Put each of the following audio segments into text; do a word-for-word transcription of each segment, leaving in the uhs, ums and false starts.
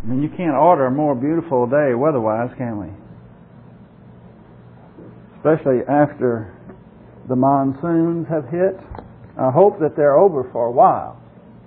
I mean, you can't order a more beautiful day weather-wise, can we? Especially after the monsoons have hit. I hope that they're over for a while.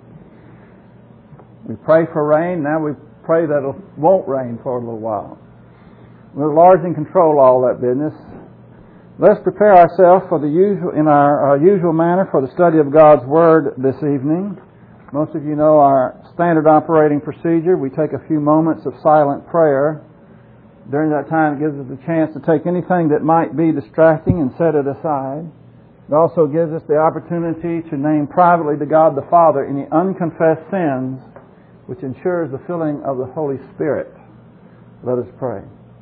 We pray for rain, now we pray that it won't rain for a little while. The Lord's in control of all that business. Let's prepare ourselves for the usual, in our, our usual manner for the study of God's Word this evening. Most of you know our standard operating procedure. We take a few moments of silent prayer. During that time, it gives us a chance to take anything that might be distracting and set it aside. It also gives us the opportunity to name privately to God the Father any unconfessed sins, which ensures the filling of the Holy Spirit. Let us pray.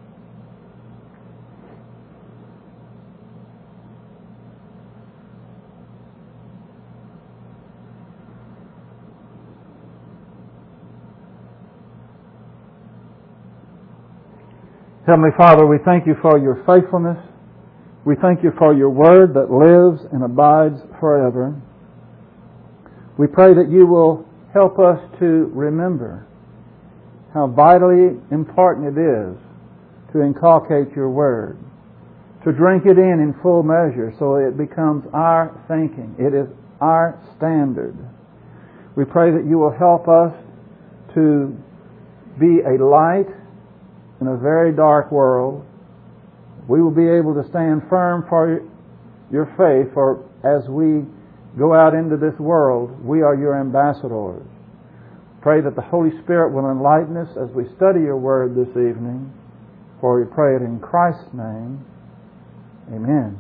Heavenly Father, we thank you for your faithfulness. We thank you for your word that lives and abides forever. We pray that you will help us to remember how vitally important it is to inculcate your word, to drink it in in full measure so it becomes our thinking. It is our standard. We pray that you will help us to be a light in a very dark world. We will be able to stand firm for your faith, for as we go out into this world, we are your ambassadors. Pray that the Holy Spirit will enlighten us as we study your word this evening, for we pray it in Christ's name. Amen.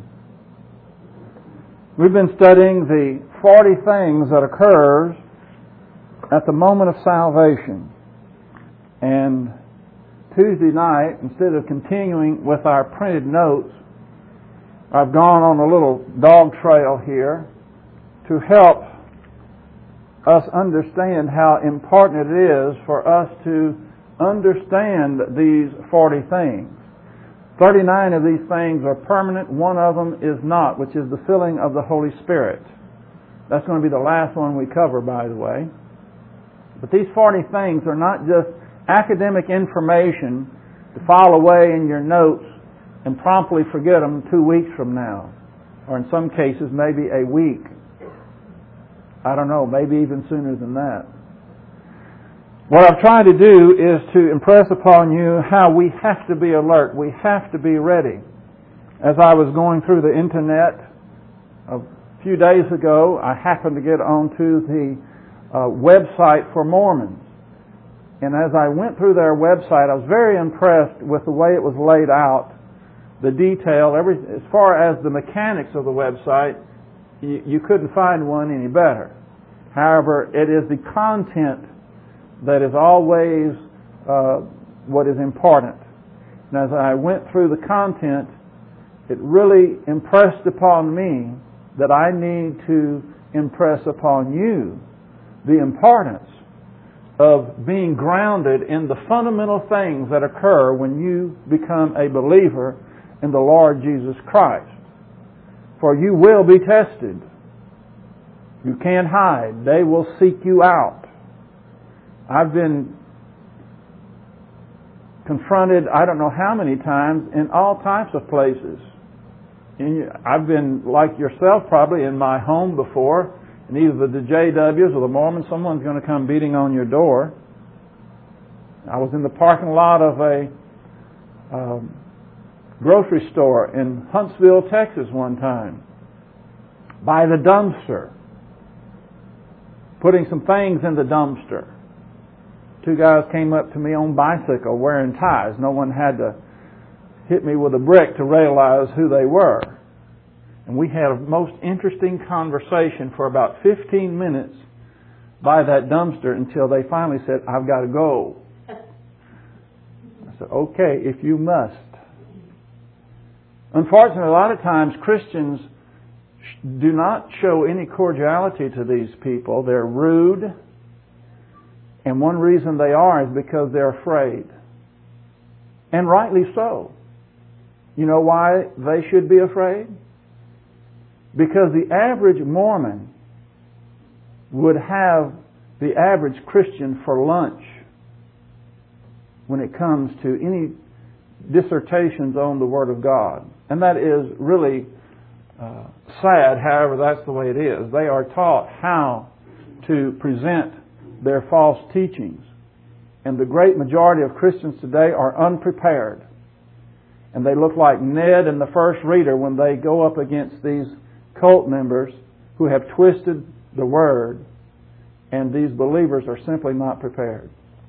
We've been studying the forty things that occurs at the moment of salvation. And Tuesday night, instead of continuing with our printed notes, I've gone on a little dog trail here to help us understand how important it is for us to understand these forty things. thirty-nine of these things are permanent. One of them is not, which is the filling of the Holy Spirit. That's going to be the last one we cover, by the way. But these forty things are not just academic information to file away in your notes and promptly forget them two weeks from now. Or in some cases, maybe a week. I don't know, maybe even sooner than that. What I've tried to do is to impress upon you how we have to be alert. We have to be ready. As I was going through the internet a few days ago, I happened to get onto the uh, website for Mormons. And as I went through their website, I was very impressed with the way it was laid out, the detail, every, as far as the mechanics of the website, you, you couldn't find one any better. However, it is the content that is always uh, what is important. And as I went through the content, it really impressed upon me that I need to impress upon you the importance of being grounded in the fundamental things that occur when you become a believer in the Lord Jesus Christ. For you will be tested. You can't hide. They will seek you out. I've been confronted, I don't know how many times, in all types of places. I've been, like yourself, probably in my home before, and either the J Ws or the Mormons, someone's going to come beating on your door. I was in the parking lot of a um, grocery store in Huntsville, Texas one time, by the dumpster, putting some things in the dumpster. Two guys came up to me on bicycle wearing ties. No one had to hit me with a brick to realize who they were. And we had a most interesting conversation for about fifteen minutes by that dumpster until they finally said, I've got to go. I said, okay, if you must. Unfortunately, a lot of times Christians do not show any cordiality to these people. They're rude. And one reason they are is because they're afraid. And rightly so. You know why they should be afraid? Because the average Mormon would have the average Christian for lunch. when it comes to any dissertations on the Word of God. And that is really uh, sad, however, that's the way it is. They are taught how to present their false teachings. And the great majority of Christians today are unprepared. And they look like Ned and the First Reader when they go up against these cult members who have twisted the Word, and these believers are simply not prepared.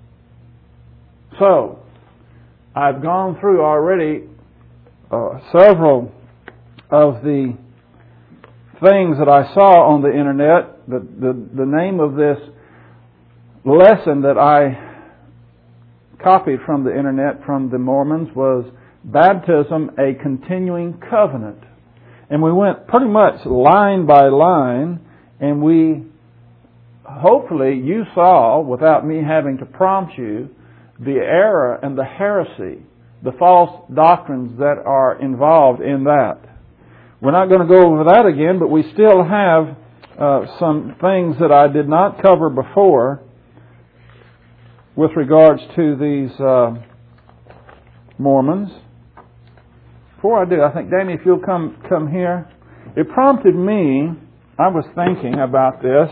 So, I've gone through already uh, several of the things that I saw on the internet. The, the, the name of this lesson that I copied from the internet from the Mormons was Baptism, a Continuing Covenant. And we went pretty much line by line, and we, hopefully you saw, without me having to prompt you, the error and the heresy, the false doctrines that are involved in that. We're not going to go over that again, but we still have uh, some things that I did not cover before with regards to these uh, Mormons. Before I do, I think, Damien, if you'll come come here. It prompted me, I was thinking about this.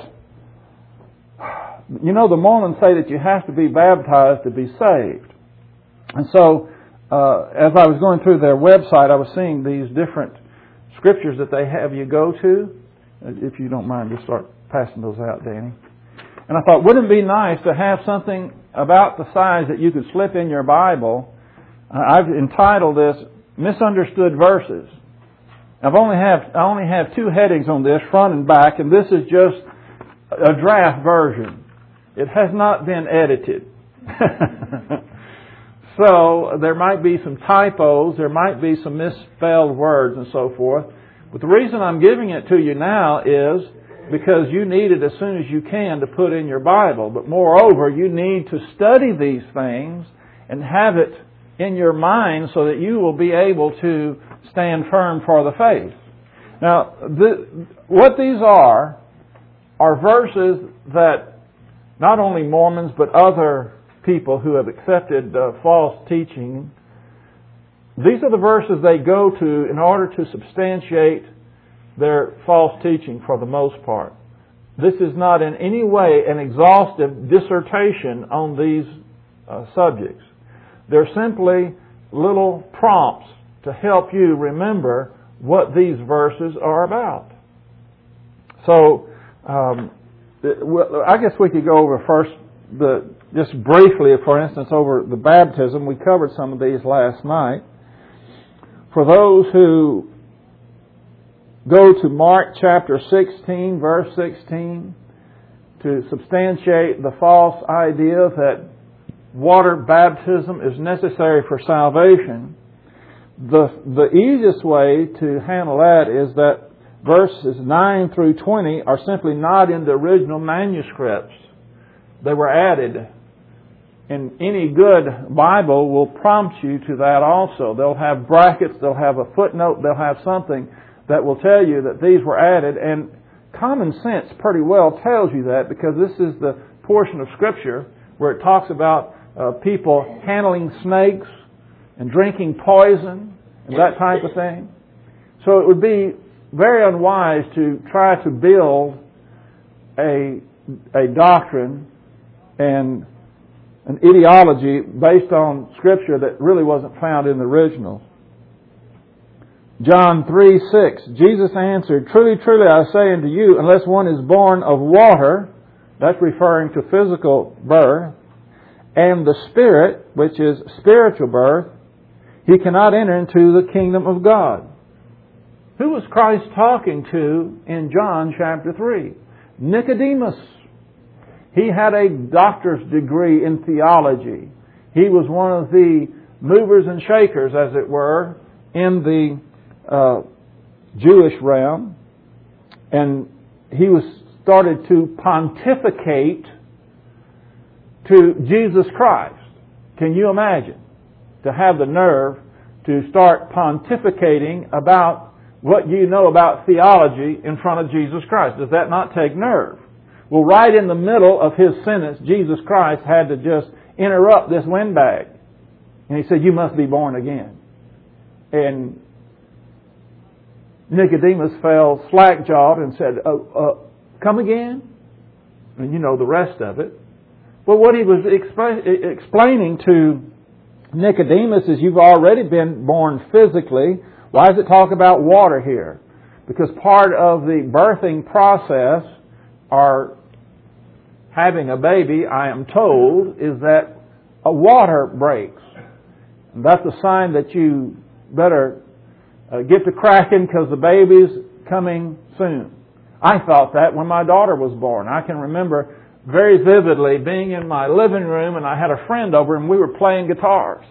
You know, the Mormons say that you have to be baptized to be saved. And so, uh, as I was going through their website, I was seeing these different scriptures that they have you go to. If you don't mind, just start passing those out, Danny. And I thought, wouldn't it be nice to have something about the size that you could slip in your Bible? Uh, I've entitled this Misunderstood Verses. I've only have I only have two headings on this, front and back, and this is just a draft version. It has not been edited. So there might be some typos, there might be some misspelled words and so forth. But the reason I'm giving it to you now is because you need it as soon as you can to put in your Bible. But moreover, you need to study these things and have it in your mind so that you will be able to stand firm for the faith. Now, the, what these are, are verses that not only Mormons but other people who have accepted uh, false teaching, these are the verses they go to in order to substantiate their false teaching for the most part. This is not in any way an exhaustive dissertation on these uh, subjects. They're simply little prompts to help you remember what these verses are about. So, um, I guess we could go over first, the just briefly, for instance, over the baptism. We covered some of these last night. For those who go to Mark chapter sixteen, verse sixteen, to substantiate the false idea that water baptism is necessary for salvation, the the easiest way to handle that is that verses nine through twenty are simply not in the original manuscripts. They were added. And any good Bible will prompt you to that also. They'll have brackets, they'll have a footnote, they'll have something that will tell you that these were added. And common sense pretty well tells you that, because this is the portion of Scripture where it talks about uh, people handling snakes and drinking poison and that type of thing. So it would be very unwise to try to build a a doctrine and an ideology based on Scripture that really wasn't found in the original. John three six, Jesus answered, "Truly, truly, I say unto you, unless one is born of water," that's referring to physical birth, "and the Spirit," which is spiritual birth, "he cannot enter into the kingdom of God." Who was Christ talking to in John chapter three? Nicodemus. He had a doctor's degree in theology. He was one of the movers and shakers, as it were, in the uh, Jewish realm. And he was started to pontificate to Jesus Christ. Can you imagine? To have the nerve to start pontificating about what you know about theology in front of Jesus Christ. Does that not take nerve? Well, right in the middle of his sentence, Jesus Christ had to just interrupt this windbag. And he said, you must be born again. And Nicodemus fell slack-jawed and said, uh, uh, come again? And you know the rest of it. But what he was exp- explaining to Nicodemus is you've already been born physically. Why does it talk about water here? Because part of the birthing process, or having a baby, I am told, is that a water breaks. And that's a sign that you better uh, get to cracking because the baby's coming soon. I thought that when my daughter was born. I can remember very vividly being in my living room and I had a friend over and we were playing guitars.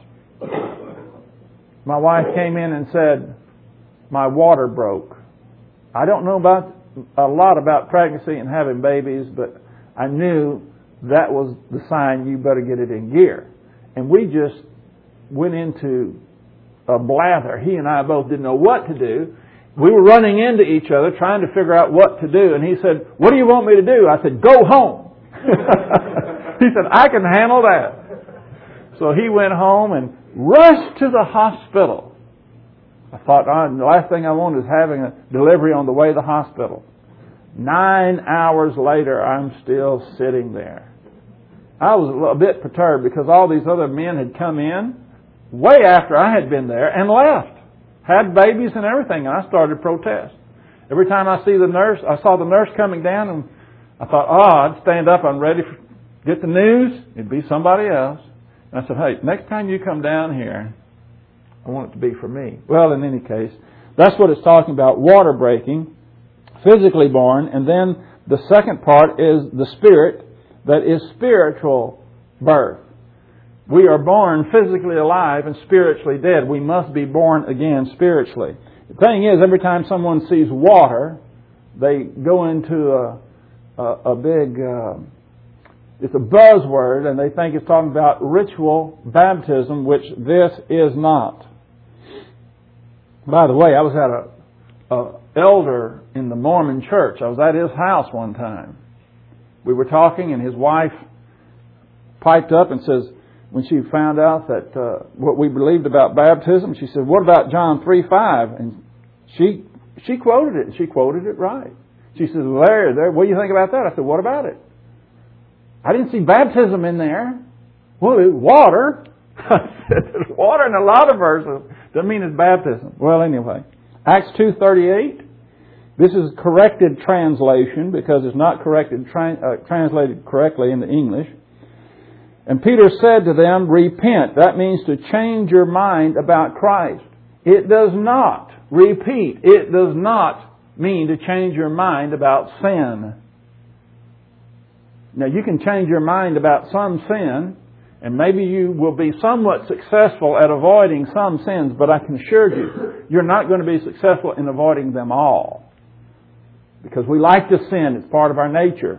My wife came in and said, my water broke. I don't know about a lot about pregnancy and having babies, but I knew that was the sign you better get it in gear. And we just went into a blather. He and I both didn't know what to do. We were running into each other trying to figure out what to do. And he said, what do you want me to do? I said, go home. He said, I can handle that. So he went home and rushed to the hospital. I thought, oh, the last thing I want is having a delivery on the way to the hospital. Nine hours later, I'm still sitting there. I was a bit perturbed because all these other men had come in way after I had been there and left. Had babies and everything, and I started to protest. Every time I see the nurse, I saw the nurse coming down, and I thought, oh, I'd stand up, I'm ready to get the news. It'd be somebody else. And I said, hey, next time you come down here, I want it to be for me. Well, in any case, that's what it's talking about, water breaking, physically born, and then the second part is the spirit, that is spiritual birth. We are born physically alive and spiritually dead. We must be born again spiritually. The thing is, every time someone sees water, they go into a, a, a big, uh, it's a buzzword, and they think it's talking about ritual baptism, which this is not. By the way, I was at a, a elder in the Mormon church. I was at his house one time. We were talking, and his wife piped up and says, when she found out that uh, what we believed about baptism, she said, what about John three five? And she she quoted it. She quoted it right. She says, Larry, there, what do you think about that? I said, what about it? I didn't see baptism in there. Well, it's water. I said, there's water in a lot of verses. Doesn't mean it's baptism. Well, anyway, Acts two thirty-eight. This is corrected translation because it's not corrected tra- uh, translated correctly in the English. And Peter said to them, repent. That means to change your mind about Christ. It does not, repeat, it does not mean to change your mind about sin. Now, you can change your mind about some sin, and maybe you will be somewhat successful at avoiding some sins, but I can assure you, you're not going to be successful in avoiding them all. Because we like to sin. It's part of our nature.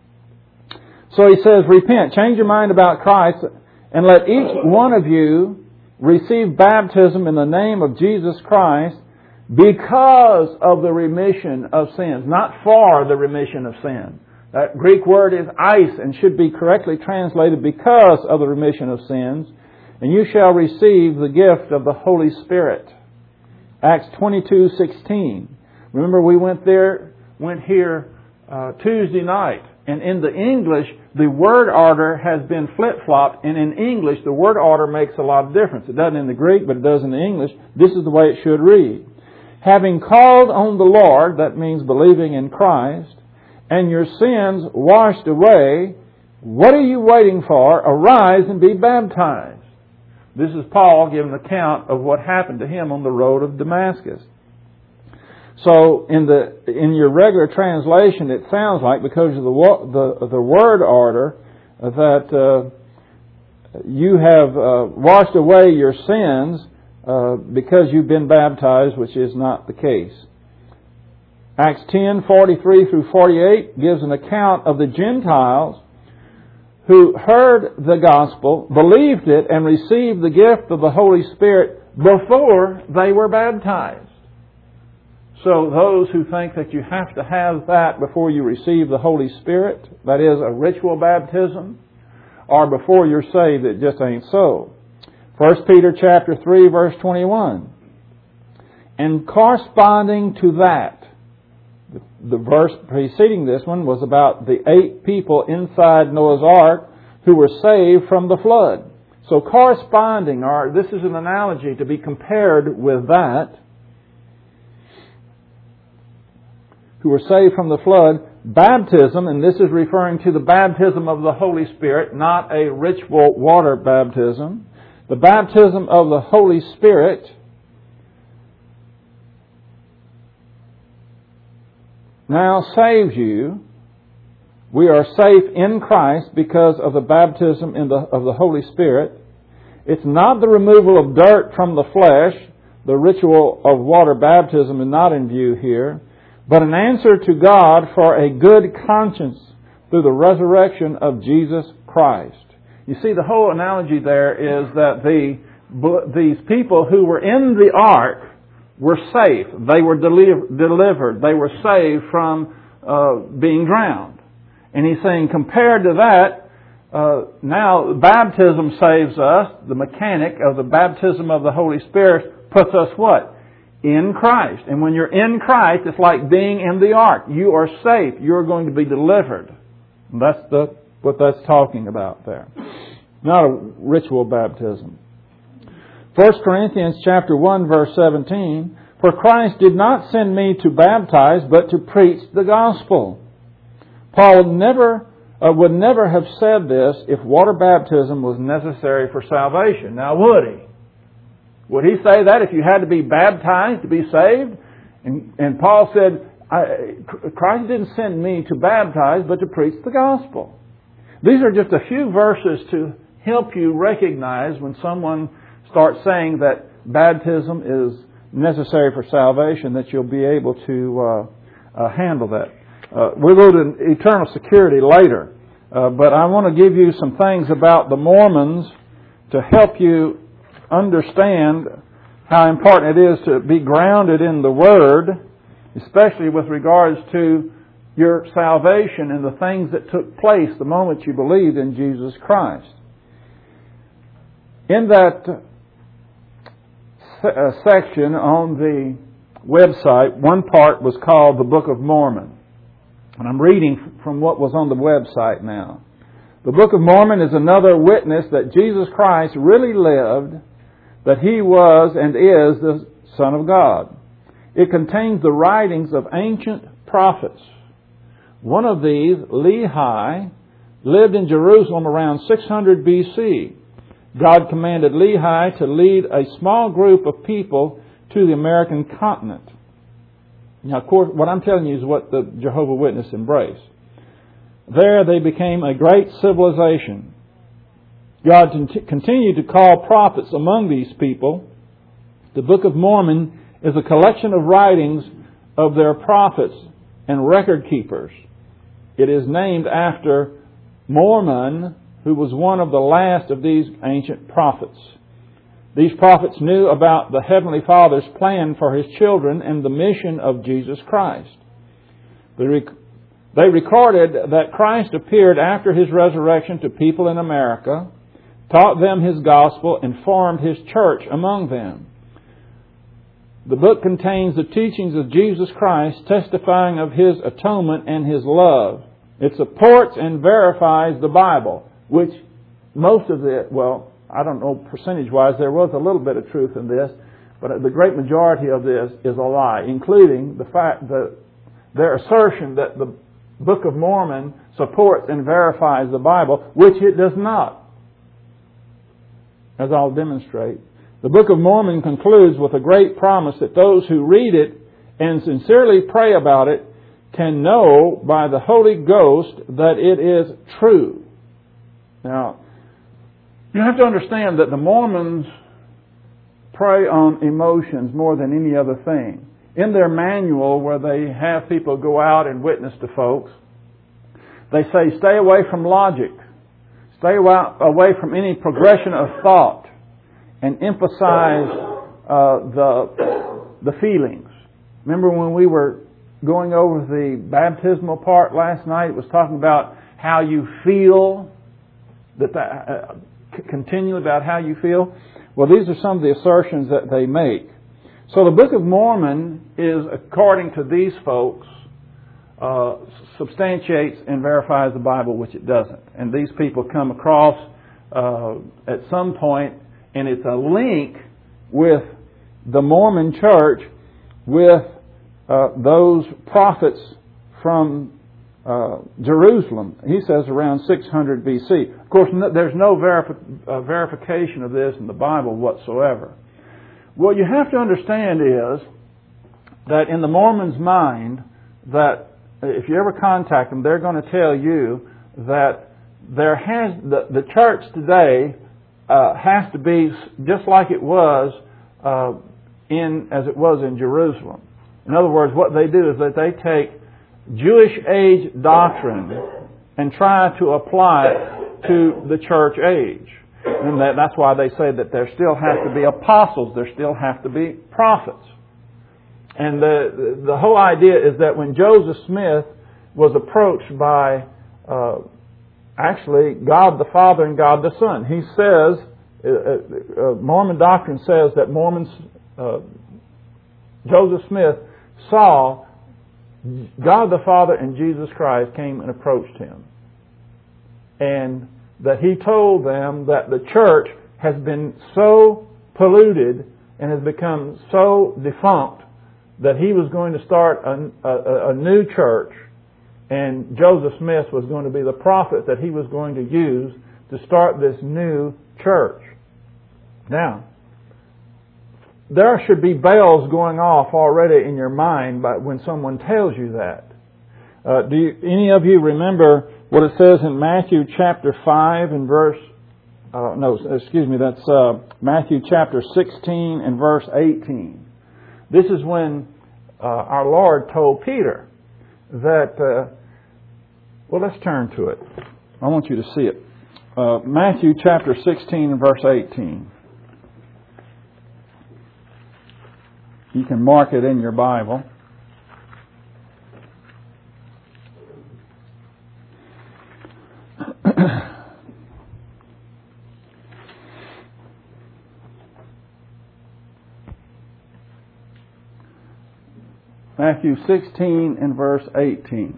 So he says, repent, change your mind about Christ, and let each one of you receive baptism in the name of Jesus Christ because of the remission of sins, not for the remission of sin. That Greek word is eis and should be correctly translated because of the remission of sins. And you shall receive the gift of the Holy Spirit. Acts twenty-two sixteen. Remember we went there, went here uh, Tuesday night. And in the English, the word order has been flip-flopped. And in English, the word order makes a lot of difference. It doesn't in the Greek, but it does in the English. This is the way it should read. Having called on the Lord, that means believing in Christ, and your sins washed away, what are you waiting for? Arise and be baptized. This is Paul giving an account of what happened to him on the road of Damascus. So in the in your regular translation, it sounds like because of the the, the word order that uh, you have uh, washed away your sins uh, because you've been baptized, which is not the case. Acts ten forty-three through forty-eight gives an account of the Gentiles who heard the gospel, believed it, and received the gift of the Holy Spirit before they were baptized. So those who think that you have to have that before you receive the Holy Spirit, that is a ritual baptism, or before you're saved, it just ain't so. First Peter chapter three, verse twenty-one. And corresponding to that, the, the verse preceding this one was about the eight people inside Noah's Ark who were saved from the flood. So corresponding, or this is an analogy to be compared with that, who were saved from the flood, baptism, and this is referring to the baptism of the Holy Spirit, not a ritual water baptism. The baptism of the Holy Spirit now saves you. We are safe in Christ because of the baptism in the, of the Holy Spirit. It's not the removal of dirt from the flesh. The ritual of water baptism is not in view here, but an answer to God for a good conscience through the resurrection of Jesus Christ. You see, the whole analogy there is that the these people who were in the ark were safe. They were deli- delivered. They were saved from uh, being drowned. And he's saying, compared to that, uh, now baptism saves us. The mechanic of the baptism of the Holy Spirit puts us what? In Christ. And when you're in Christ, it's like being in the ark. You are safe. You're going to be delivered. And that's the what that's talking about there. Not a ritual baptism. First Corinthians chapter one, verse seventeen. For Christ did not send me to baptize, but to preach the gospel. Paul never uh, would never have said this if water baptism was necessary for salvation. Now, would he? Would he say that if you had to be baptized to be saved? And, and Paul said, I, Christ didn't send me to baptize, but to preach the gospel. These are just a few verses to help you recognize when someone starts saying that baptism is necessary for salvation, that you'll be able to uh, uh, handle that. Uh, we'll go to eternal security later, uh, but I want to give you some things about the Mormons to help you understand how important it is to be grounded in the Word, especially with regards to your salvation and the things that took place the moment you believed in Jesus Christ. In that uh, section on the website, one part was called the Book of Mormon. And I'm reading from what was on the website now. The Book of Mormon is another witness that Jesus Christ really lived, that He was and is the Son of God. It contains the writings of ancient prophets. One of these, Lehi, lived in Jerusalem around six hundred B C. God commanded Lehi to lead a small group of people to the American continent. Now, of course, what I'm telling you is what the Jehovah's Witnesses embrace. There they became a great civilization. God continued to call prophets among these people. The Book of Mormon is a collection of writings of their prophets and record keepers. It is named after Mormon, who was one of the last of these ancient prophets. These prophets knew about the Heavenly Father's plan for His children and the mission of Jesus Christ. They, rec- they recorded that Christ appeared after His resurrection to people in America, taught them His gospel, and formed His church among them. The book contains the teachings of Jesus Christ, testifying of His atonement and His love. It supports and verifies the Bible, which most of it, well, I don't know percentage-wise, there was a little bit of truth in this, but the great majority of this is a lie, including the fact that their assertion that the Book of Mormon supports and verifies the Bible, which it does not, as I'll demonstrate. The Book of Mormon concludes with a great promise that those who read it and sincerely pray about it can know by the Holy Ghost that it is true. Now, you have to understand that the Mormons prey on emotions more than any other thing. In their manual, where they have people go out and witness to folks, they say, stay away from logic. Stay away from any progression of thought, and emphasize uh, the the feelings. Remember when we were going over the baptismal part last night? It was talking about how you feel, that, that uh, continually about how you feel. Well, these are some of the assertions that they make. So the Book of Mormon is, according to these folks, uh, substantiates and verifies the Bible, which it doesn't. And these people come across uh, at some point, and it's a link with the Mormon Church with uh, those prophets from uh, Jerusalem. He says around six hundred B C. Of course, no, there's no verifi- uh, verification of this in the Bible whatsoever. What you have to understand is that in the Mormon's mind, that if you ever contact them, they're going to tell you that there has the, the church today uh, has to be just like it was uh, in as it was in Jerusalem. In other words, what they do is that they take Jewish age doctrine and try to apply it to the church age. And that, that's why they say that there still have to be apostles, there still have to be prophets. And the the whole idea is that when Joseph Smith was approached by uh, actually God the Father and God the Son, he says, uh, uh, Mormon doctrine says that Mormons, uh, Joseph Smith saw God the Father and Jesus Christ came and approached him. And that he told them that the church has been so polluted and has become so defunct that he was going to start a, a, a new church, and Joseph Smith was going to be the prophet that he was going to use to start this new church. Now, there should be bells going off already in your mind by when someone tells you that. Uh, do you, any of you remember what it says in Matthew chapter five and verse, uh, no, excuse me, that's uh, Matthew chapter sixteen and verse eighteen. This is when uh, our Lord told Peter that, uh, well, let's turn to it. I want you to see it. Uh, Matthew chapter sixteen and verse eighteen. You can mark it in your Bible. Matthew sixteen and verse eighteen.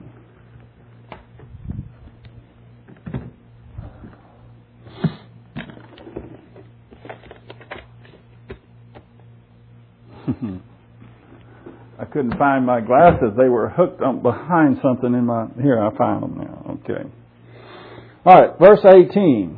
I couldn't find my glasses. They were hooked up behind something in my... Here, I found them now. Okay. All right, verse eighteen.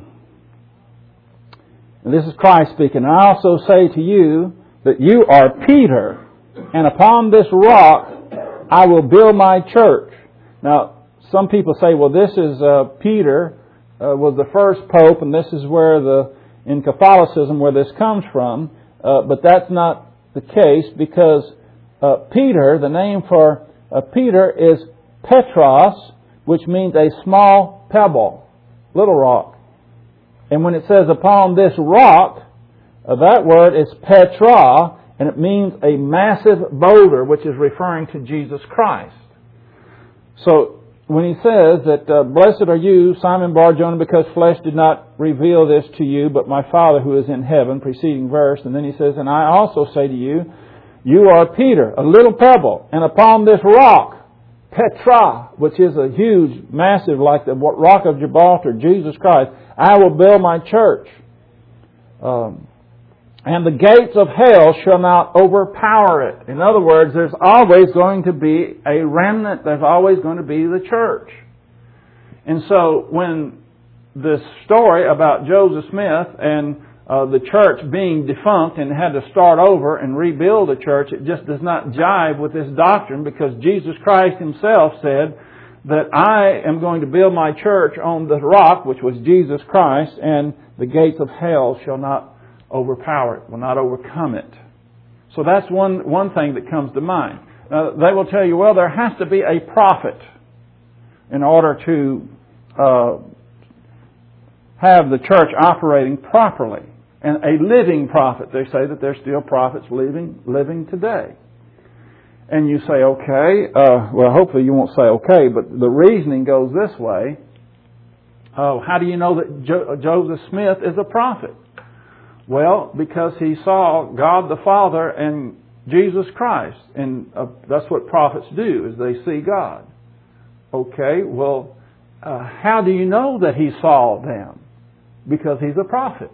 And this is Christ speaking. I also say to you that you are Peter, and upon this rock I will build my church. Now, some people say, well, this is uh, Peter uh, was the first pope, and this is where the in Catholicism where this comes from. Uh, but that's not the case, because uh, Peter, the name for uh, Peter is Petros, which means a small pebble, little rock. And when it says upon this rock, uh, that word is Petra, and it means a massive boulder, which is referring to Jesus Christ. So when he says that, uh, blessed are you, Simon Bar-Jonah, because flesh did not reveal this to you, but my Father who is in heaven, preceding verse. And then he says, and I also say to you, you are Peter, a little pebble, and upon this rock, Petra, which is a huge, massive, like the rock of Gibraltar, Jesus Christ, I will build my church. Um, and the gates of hell shall not overpower it. In other words, there's always going to be a remnant. There's always going to be the church. And so when this story about Joseph Smith and uh, the church being defunct and had to start over and rebuild the church, it just does not jive with this doctrine, because Jesus Christ Himself said that I am going to build my church on the rock, which was Jesus Christ, and the gates of hell shall not overpower it, will not overcome it. So that's one, one thing that comes to mind. Now, they will tell you, well, there has to be a prophet in order to uh, have the church operating properly. And a living prophet. They say that there's still prophets living, living today. And you say, okay, uh, well, hopefully you won't say okay, but the reasoning goes this way. Oh, how do you know that Jo- Joseph Smith is a prophet? Well, because he saw God the Father and Jesus Christ. And uh, that's what prophets do, is they see God. Okay, well, uh, how do you know that he saw them? Because he's a prophet.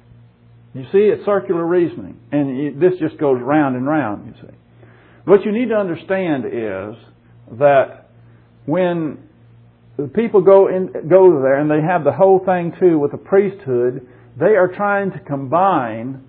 You see, it's circular reasoning. And you, this just goes round and round, you see. What you need to understand is that when the people go in, go there and they have the whole thing too with the priesthood, they are trying to combine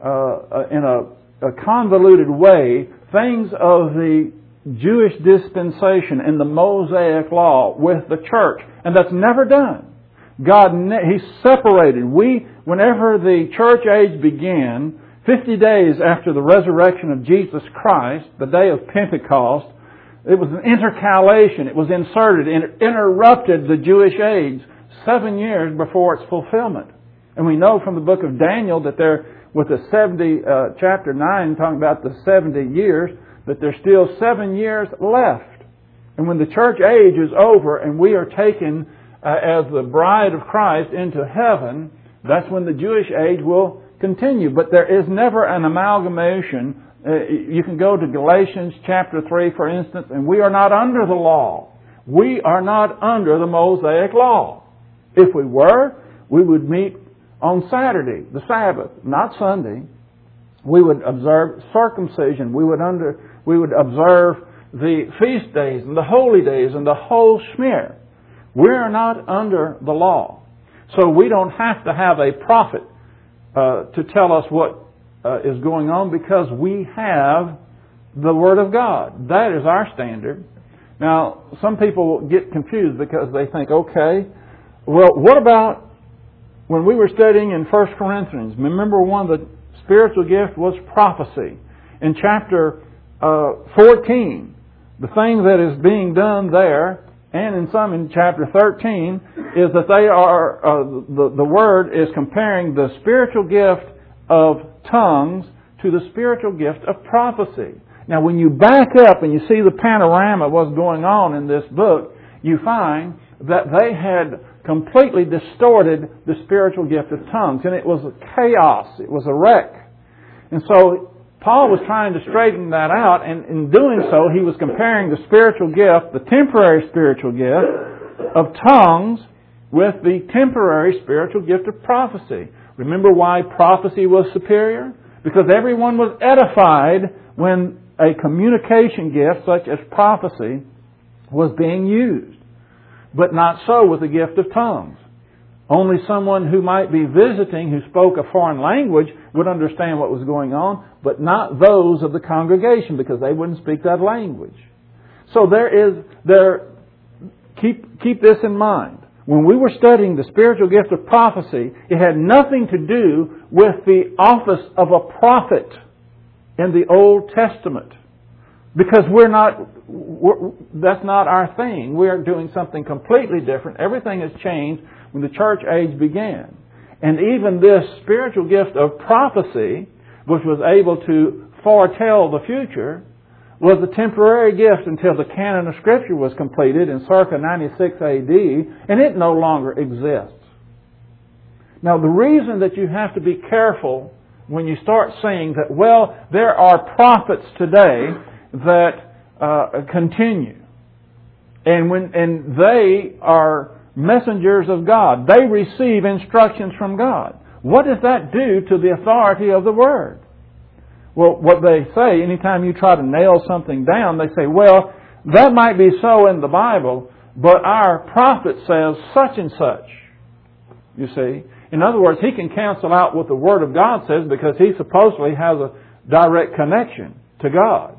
uh, in a, a convoluted way things of the Jewish dispensation and the Mosaic law with the church, and that's never done. God, He separated. We, whenever the church age began, fifty days after the resurrection of Jesus Christ, the day of Pentecost, it was an intercalation. It was inserted and it interrupted the Jewish age seven years before its fulfillment. And we know from the book of Daniel that there, with the seventy, uh, chapter nine, talking about the seventy years, that there's still seven years left. And when the church age is over and we are taken uh, as the bride of Christ into heaven, that's when the Jewish age will continue. But there is never an amalgamation. Uh, you can go to Galatians chapter three, for instance, and we are not under the law. We are not under the Mosaic law. If we were, we would meet on Saturday, the Sabbath, not Sunday. We would observe circumcision. We would under we would observe the feast days and the holy days and the whole schmear. We are not under the law. So we don't have to have a prophet uh, to tell us what uh, is going on, because we have the Word of God. That is our standard. Now, some people get confused because they think, okay, well, what about when we were studying in First Corinthians? Remember, one of the spiritual gifts was prophecy. In chapter uh, fourteen, the thing that is being done there, and in some in chapter thirteen, is that they are, uh, the, the Word is comparing the spiritual gift of tongues to the spiritual gift of prophecy. Now, when you back up and you see the panorama of what's going on in this book, you find that they had completely distorted the spiritual gift of tongues. And it was a chaos. It was a wreck. And so Paul was trying to straighten that out. And in doing so, he was comparing the spiritual gift, the temporary spiritual gift of tongues, with the temporary spiritual gift of prophecy. Remember why prophecy was superior? Because everyone was edified when a communication gift such as prophecy was being used. But not so with the gift of tongues. Only someone who might be visiting, who spoke a foreign language, would understand what was going on, but not those of the congregation, because they wouldn't speak that language. So there is, there, keep, keep this in mind. When we were studying the spiritual gift of prophecy, it had nothing to do with the office of a prophet in the Old Testament. Because we're not, we're, that's not our thing. We're doing something completely different. Everything has changed when the church age began. And even this spiritual gift of prophecy, which was able to foretell the future, was a temporary gift until the canon of Scripture was completed in circa ninety-six A D, and it no longer exists. Now, the reason that you have to be careful when you start saying that, well, there are prophets today that uh, continue, and when and they are messengers of God, they receive instructions from God. What does that do to the authority of the Word? Well, what they say, anytime you try to nail something down, they say, well, that might be so in the Bible, but our prophet says such and such. You see? In other words, he can cancel out what the Word of God says because he supposedly has a direct connection to God.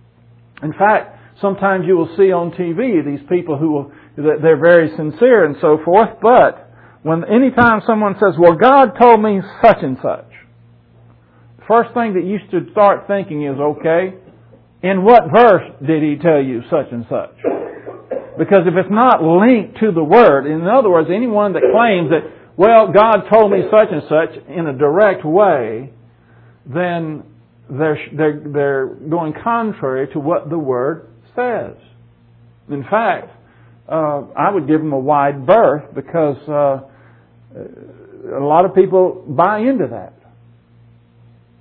In fact, sometimes you will see on T V these people who will, they're very sincere and so forth, but when anytime someone says, well, God told me such and such, the first thing that you should start thinking is, okay, in what verse did he tell you such and such? Because if it's not linked to the Word, in other words, anyone that claims that, well, God told me such and such in a direct way, then they're, they're, they're going contrary to what the Word says. In fact, uh, I would give them a wide berth because uh, a lot of people buy into that.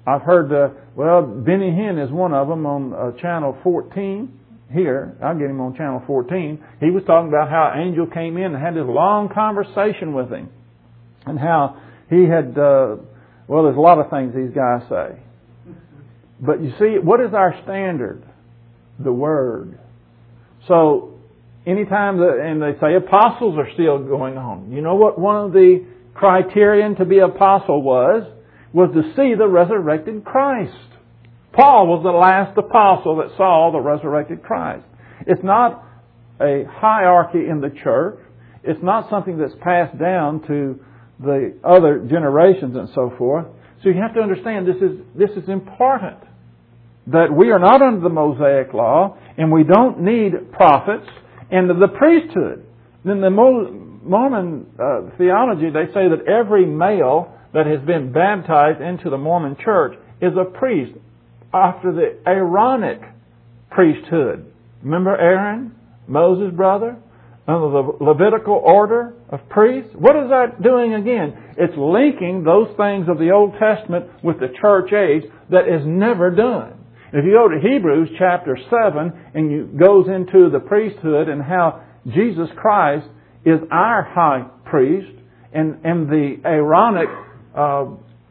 I've heard, uh, well, Benny Hinn is one of them on uh, Channel fourteen here. I'll get him on Channel fourteen. He was talking about how an angel came in and had this long conversation with him. And how he had, uh, well, there's a lot of things these guys say. But you see, what is our standard? The Word. So, anytime, the, and they say apostles are still going on. You know what one of the criterion to be apostle was? Was to see the resurrected Christ. Paul was the last apostle that saw the resurrected Christ. It's not a hierarchy in the church. It's not something that's passed down to the other generations and so forth. So you have to understand this is this is important. That we are not under the Mosaic law, and we don't need prophets and the priesthood. In the Mormon uh, theology, they say that every male that has been baptized into the Mormon church is a priest after the Aaronic priesthood. Remember Aaron, Moses' brother, under the Levitical order of priests? What is that doing again? It's linking those things of the Old Testament with the church age that is never done. If you go to Hebrews chapter seven and you goes into the priesthood and how Jesus Christ is our high priest and, and the Aaronic uh,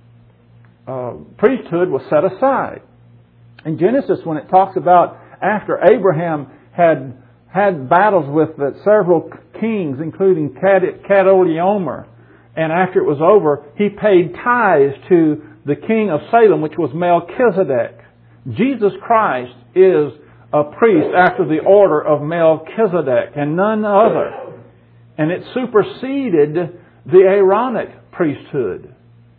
uh, priesthood was set aside. In Genesis, when it talks about after Abraham had had battles with the several kings, including Chedorlaomer, and after it was over, he paid tithes to the king of Salem, which was Melchizedek. Jesus Christ is a priest after the order of Melchizedek and none other. And it superseded the Aaronic priesthood.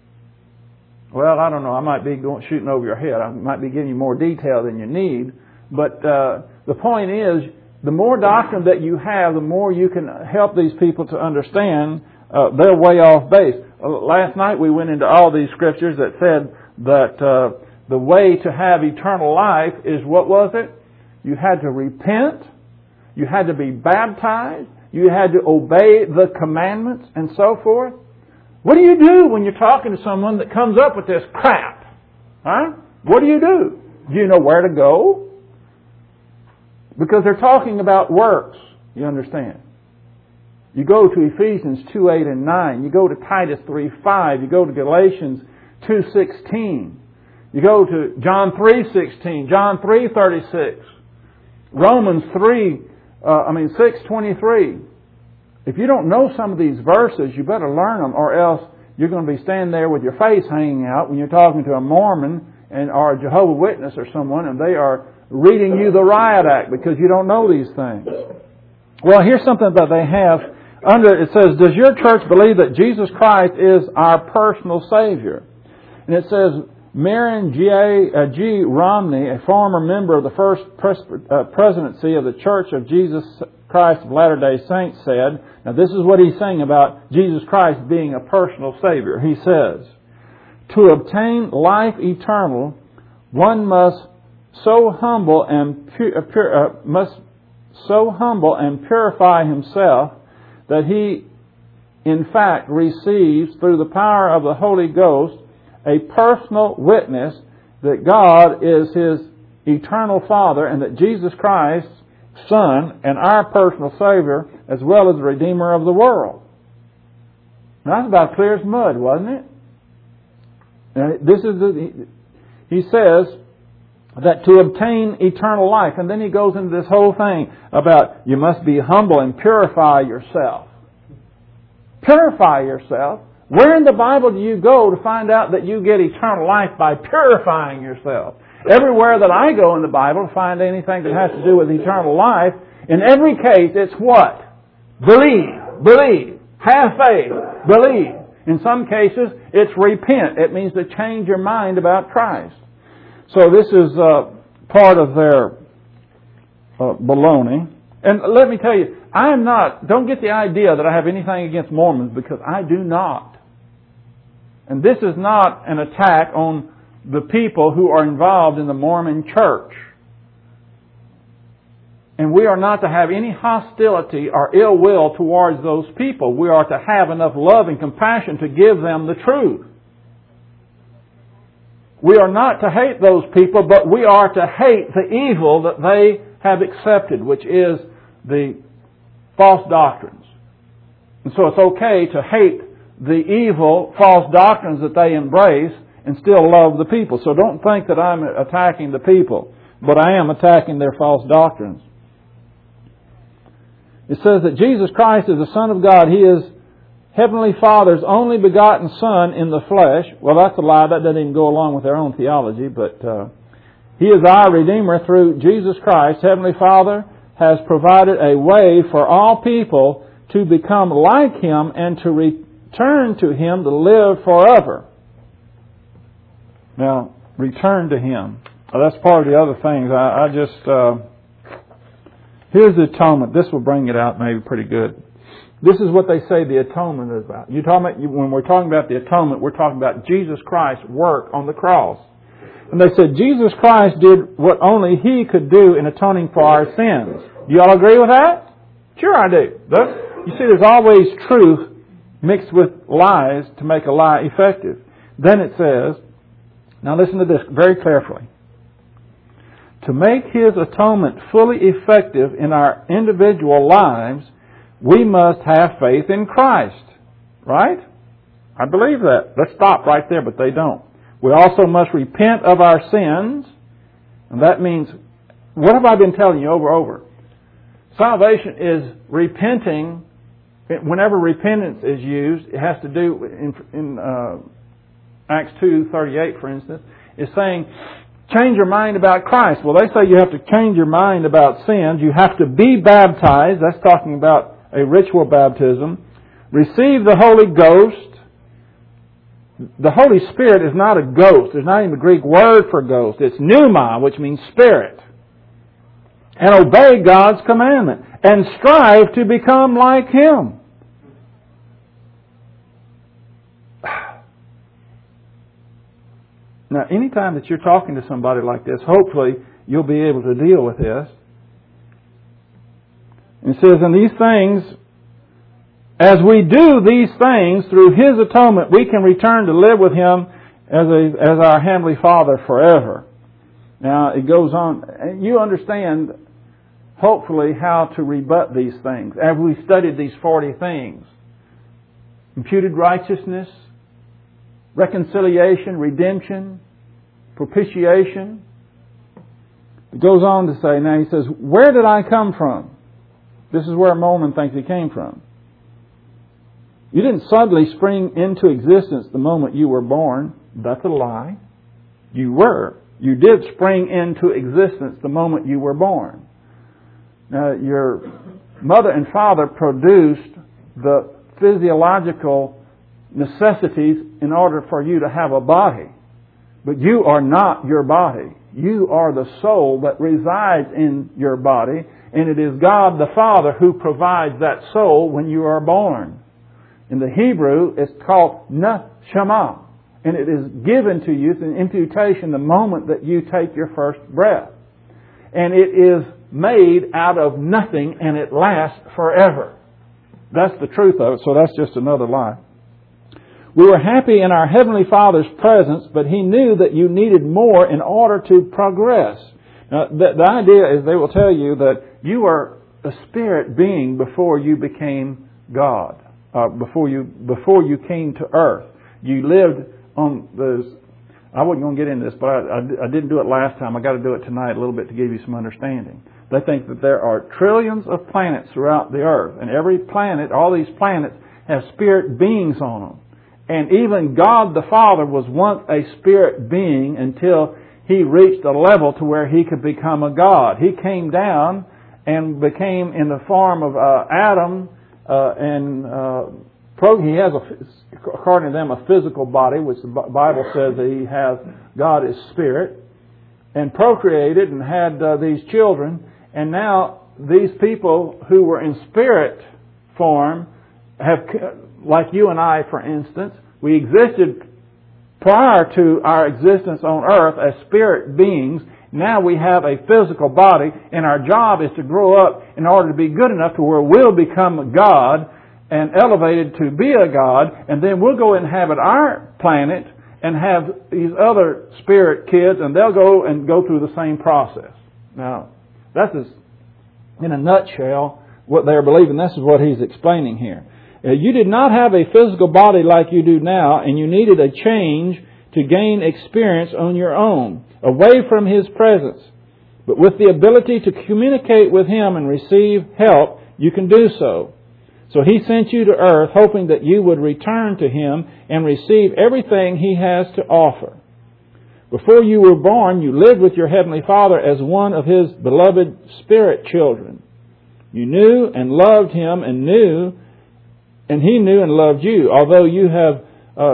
Well, I don't know. I might be going, shooting over your head. I might be giving you more detail than you need. But uh, the point is, the more doctrine that you have, the more you can help these people to understand uh, they're way off base. Uh, last night we went into all these scriptures that said that uh, the way to have eternal life is, what was it? You had to repent. You had to be baptized. You had to obey the commandments and so forth. What do you do when you're talking to someone that comes up with this crap? Huh? What do you do? Do you know where to go? Because they're talking about works, you understand. You go to Ephesians two, eight and nine. You go to Titus three, five. You go to Galatians two, sixteen. You go to John three, sixteen. John three, thirty-six. Romans three, uh, I mean six, twenty-three. If you don't know some of these verses, you better learn them, or else you're going to be standing there with your face hanging out when you're talking to a Mormon and or a Jehovah's Witness or someone, and they are reading you the riot act because you don't know these things. Well, here's something that they have under. It says, "Does your church believe that Jesus Christ is our personal Savior?" And it says, Marion G. A, uh, G. Romney, a former member of the first pres- uh, presidency of the Church of Jesus Christ of Latter-day Saints, said, now this is what he's saying about Jesus Christ being a personal Savior. He says, "To obtain life eternal, one must so humble and pu- uh, pur- uh, must so humble and purify himself that he, in fact, receives through the power of the Holy Ghost a personal witness that God is his eternal Father and that Jesus Christ, Son, and our personal Savior, as well as the Redeemer of the world." Now, that's about clear as mud, wasn't it? And this is the, he says that to obtain eternal life, and then he goes into this whole thing about you must be humble and purify yourself. Purify yourself. Where in the Bible do you go to find out that you get eternal life by purifying yourself? Everywhere that I go in the Bible to find anything that has to do with eternal life, in every case it's what? Believe. Believe. Have faith. Believe. In some cases it's repent. It means to change your mind about Christ. So this is uh, part of their uh, baloney. And let me tell you, I am not, don't get the idea that I have anything against Mormons, because I do not. And this is not an attack on the people who are involved in the Mormon church. And we are not to have any hostility or ill will towards those people. We are to have enough love and compassion to give them the truth. we are not to hate those people, but we are to hate the evil that they have accepted, which is the false doctrines. And so it's okay to hate the evil, false doctrines that they embrace and still love the people. So don't think that I'm attacking the people, but I am attacking their false doctrines. It says that Jesus Christ is the Son of God. He is Heavenly Father's only begotten Son in the flesh. Well, that's a lie. That doesn't even go along with their own theology, but uh, He is our Redeemer through Jesus Christ. Heavenly Father has provided a way for all people to become like Him and to return to Him to live forever. Now, return to Him. Well, that's part of the other things. I, I just... Uh, here's the atonement. This will bring it out maybe pretty good. This is what they say the atonement is about. You talking about when we're talking about the atonement, we're talking about Jesus Christ's work on the cross. And they said Jesus Christ did what only He could do in atoning for our sins. Do you all agree with that? Sure I do. That's, you see, there's always truth mixed with lies to make a lie effective. Then it says, now listen to this very carefully. To make His atonement fully effective in our individual lives, we must have faith in Christ. Right? I believe that. Let's stop right there, but they don't. We also must repent of our sins. And that means, what have I been telling you over and over? Salvation is repenting. Whenever repentance is used, it has to do, in, in uh, Acts two thirty-eight, for instance, is saying, change your mind about Christ. Well, they say you have to change your mind about sins. You have to be baptized. That's talking about a ritual baptism. Receive the Holy Ghost. The Holy Spirit is not a ghost. There's not even a Greek word for ghost. It's pneuma, which means spirit. And obey God's commandment. And strive to become like Him. Now, anytime that you're talking to somebody like this, hopefully you'll be able to deal with this. It says, and these things, as we do these things through His atonement, we can return to live with Him as a, as our Heavenly Father forever. Now, it goes on. You understand, hopefully, how to rebut these things. As we studied these forty things. Imputed righteousness, reconciliation, redemption, propitiation. It goes on to say, now he says, where did I come from? This is where Mormon thinks he came from. You didn't suddenly spring into existence the moment you were born. That's a lie. You were. You did spring into existence the moment you were born. Now, your mother and father produced the physiological necessities in order for you to have a body. But you are not your body. You are the soul that resides in your body, and it is God the Father who provides that soul when you are born. In the Hebrew, it's called neshama, and it is given to you, it's an imputation the moment that you take your first breath. And it is made out of nothing, and it lasts forever. That's the truth of it, so that's just another lie. We were happy in our Heavenly Father's presence, but He knew that you needed more in order to progress. Now, the, the idea is they will tell you that you are a spirit being before you became God, uh, before you before you came to earth. You lived on those. I wasn't going to get into this, but I, I, I didn't do it last time. I got to do it tonight a little bit to give you some understanding. They think that there are trillions of planets throughout the earth, and every planet, all these planets, have spirit beings on them. And even God the Father was once a spirit being until He reached a level to where He could become a God. He came down and became in the form of uh, Adam, uh, and uh, pro- He has, a, according to them, a physical body, which the Bible says that He has, God is spirit, and procreated and had uh, these children. And now these people who were in spirit form have, like you and I, for instance, we existed prior to our existence on earth as spirit beings. Now we have a physical body, and our job is to grow up in order to be good enough to where we'll become a God and elevated to be a God, and then we'll go inhabit our planet, and have these other spirit kids, and they'll go and go through the same process. Now, that's just, in a nutshell, what they're believing. This is what he's explaining here. Uh, you did not have a physical body like you do now, and you needed a change to gain experience on your own, away from His presence. But with the ability to communicate with Him and receive help, you can do so. So He sent you to earth, hoping that you would return to Him and receive everything He has to offer. Before you were born, you lived with your Heavenly Father as one of His beloved spirit children. You knew and loved Him and knew, and He knew and loved you. Although you have uh,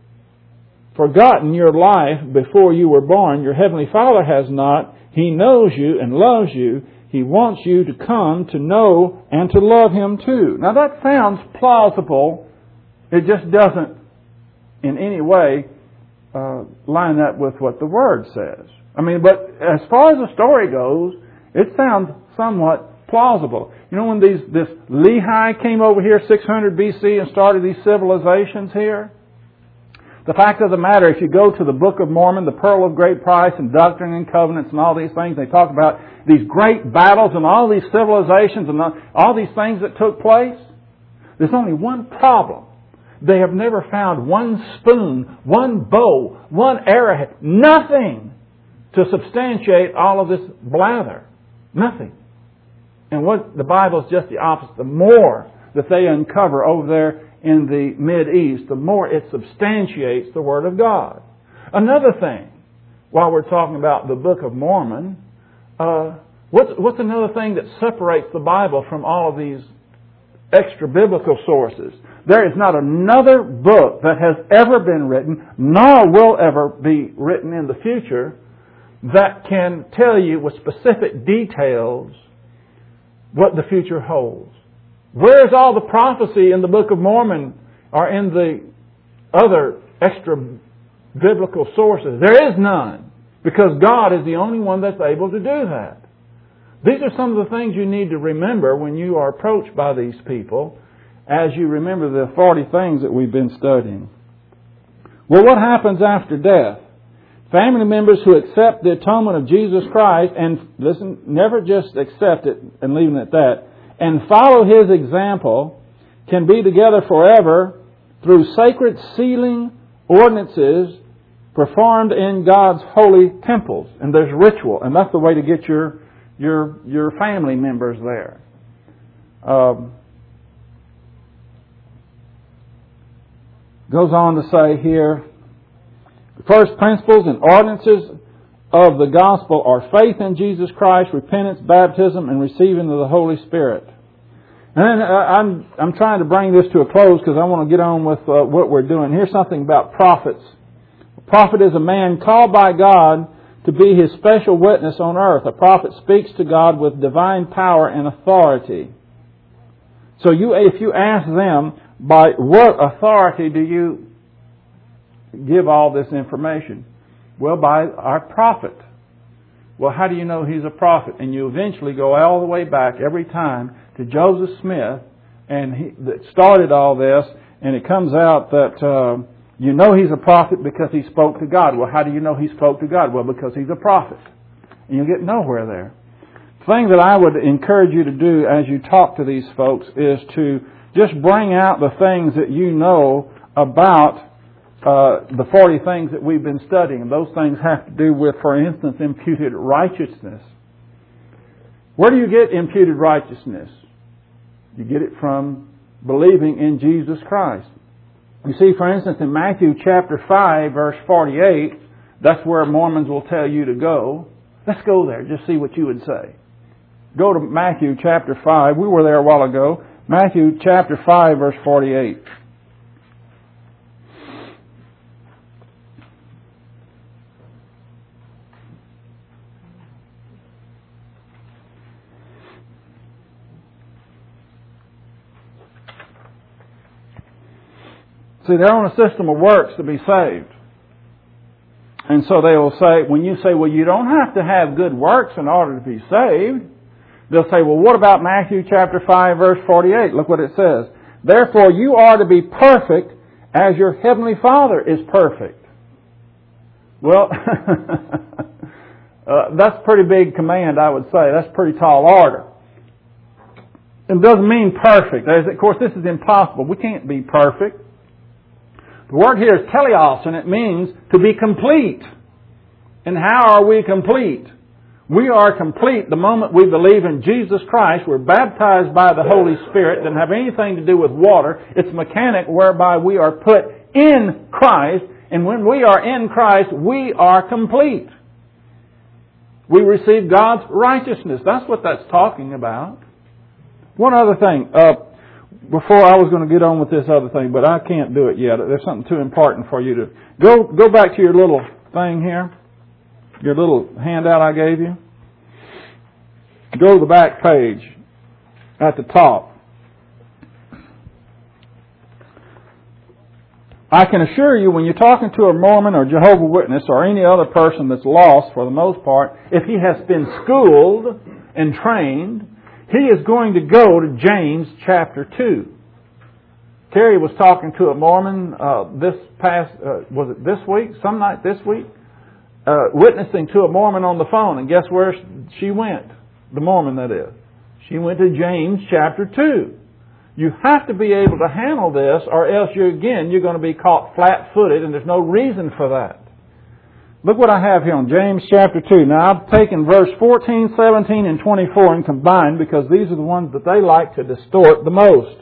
forgotten your life before you were born, your Heavenly Father has not. He knows you and loves you. He wants you to come to know and to love Him too. Now that sounds plausible. It just doesn't in any way uh, line up with what the Word says. I mean, but as far as the story goes, it sounds somewhat plausible. You know, when these this Lehi came over here six hundred B C and started these civilizations here, the fact of the matter, if you go to the Book of Mormon, the Pearl of Great Price and Doctrine and Covenants and all these things, they talk about these great battles and all these civilizations and all these things that took place. There's only one problem. They have never found one spoon, one bow, one arrowhead, nothing to substantiate all of this blather. Nothing. And what the Bible is just the opposite. The more that they uncover over there in the Mid-East, the more it substantiates the Word of God. Another thing, while we're talking about the Book of Mormon, uh, what's, what's another thing that separates the Bible from all of these extra-biblical sources? There is not another book that has ever been written, nor will ever be written in the future, that can tell you with specific details what the future holds. Where's all the prophecy in the Book of Mormon or in the other extra biblical sources? There is none, because God is the only one that's able to do that. These are some of the things you need to remember when you are approached by these people, as you remember the forty things that we've been studying. Well, what happens after death? Family members who accept the atonement of Jesus Christ, and listen, never just accept it and leave it at that, and follow His example, can be together forever through sacred sealing ordinances performed in God's holy temples. And there's ritual, and that's the way to get your your your family members there. Um, goes on to say here, the first principles and ordinances of the gospel are faith in Jesus Christ, repentance, baptism, and receiving of the Holy Spirit. And then I'm I'm trying to bring this to a close because I want to get on with uh, what we're doing. Here's something about prophets. A prophet is a man called by God to be His special witness on earth. A prophet speaks to God with divine power and authority. So you, if you ask them, by what authority do you give all this information? Well, by our prophet. Well, how do you know he's a prophet? And you eventually go all the way back every time to Joseph Smith, and he that started all this, and it comes out that uh, you know he's a prophet because he spoke to God. Well, how do you know he spoke to God? Well, because he's a prophet. And you'll get nowhere there. The thing that I would encourage you to do as you talk to these folks is to just bring out the things that you know about Uh, the forty things that we've been studying. And those things have to do with, for instance, imputed righteousness. Where do you get imputed righteousness? You get it from believing in Jesus Christ. You see, for instance, in Matthew chapter five, verse forty-eight, that's where Mormons will tell you to go. Let's go there, just see what you would say. Go to Matthew chapter five. We were there a while ago. Matthew chapter five, verse forty-eight. See, they're on a system of works to be saved. And so they will say, when you say, well, you don't have to have good works in order to be saved, they'll say, well, what about Matthew chapter five, verse forty-eight? Look what it says. Therefore, you are to be perfect as your heavenly Father is perfect. Well, uh, that's a pretty big command, I would say. That's a pretty tall order. It doesn't mean perfect. There's, of course, this is impossible. We can't be perfect. The word here is teleos, and it means to be complete. And how are we complete? We are complete the moment we believe in Jesus Christ. We're baptized by the Holy Spirit. It doesn't have anything to do with water. It's a mechanic whereby we are put in Christ. And when we are in Christ, we are complete. We receive God's righteousness. That's what that's talking about. One other thing. Uh, before I was going to get on with this other thing, but I can't do it yet. There's something too important for you to... Go, go back to your little thing here. Your little handout I gave you. Go to the back page at the top. I can assure you when you're talking to a Mormon or Jehovah's Witness or any other person that's lost for the most part, if he has been schooled and trained, he is going to go to James chapter two. Terry was talking to a Mormon uh, this past, uh, was it this week? Some night this week? Uh, witnessing to a Mormon on the phone, and guess where she went? The Mormon, that is. She went to James chapter two. You have to be able to handle this, or else you again you're going to be caught flat-footed, and there's no reason for that. Look what I have here on James chapter two. Now I've taken verse fourteen, seventeen, and twenty-four and combined because these are the ones that they like to distort the most.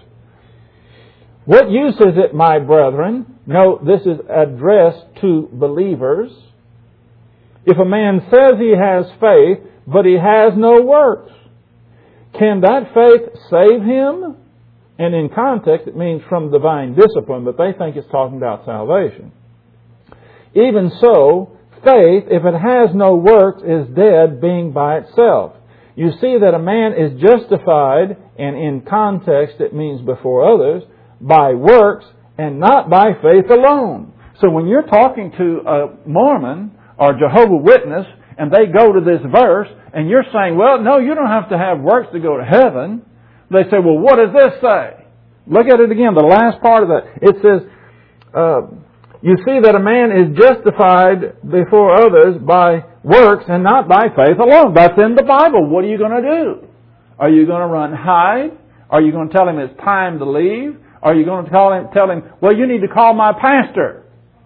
What use is it, my brethren? No, this is addressed to believers. If a man says he has faith, but he has no works, can that faith save him? And in context, it means from divine discipline, but they think it's talking about salvation. Even so, faith, if it has no works, is dead, being by itself. You see that a man is justified, and in context it means before others, by works and not by faith alone. So when you're talking to a Mormon or Jehovah's Witness, and they go to this verse, and you're saying, well, no, you don't have to have works to go to heaven. They say, well, what does this say? Look at it again, the last part of that. It says, uh, you see that a man is justified before others by works and not by faith alone. That's in the Bible. What are you going to do? Are you going to run hide? Are you going to tell him it's time to leave? Are you going to call him, tell him, well, you need to call my pastor?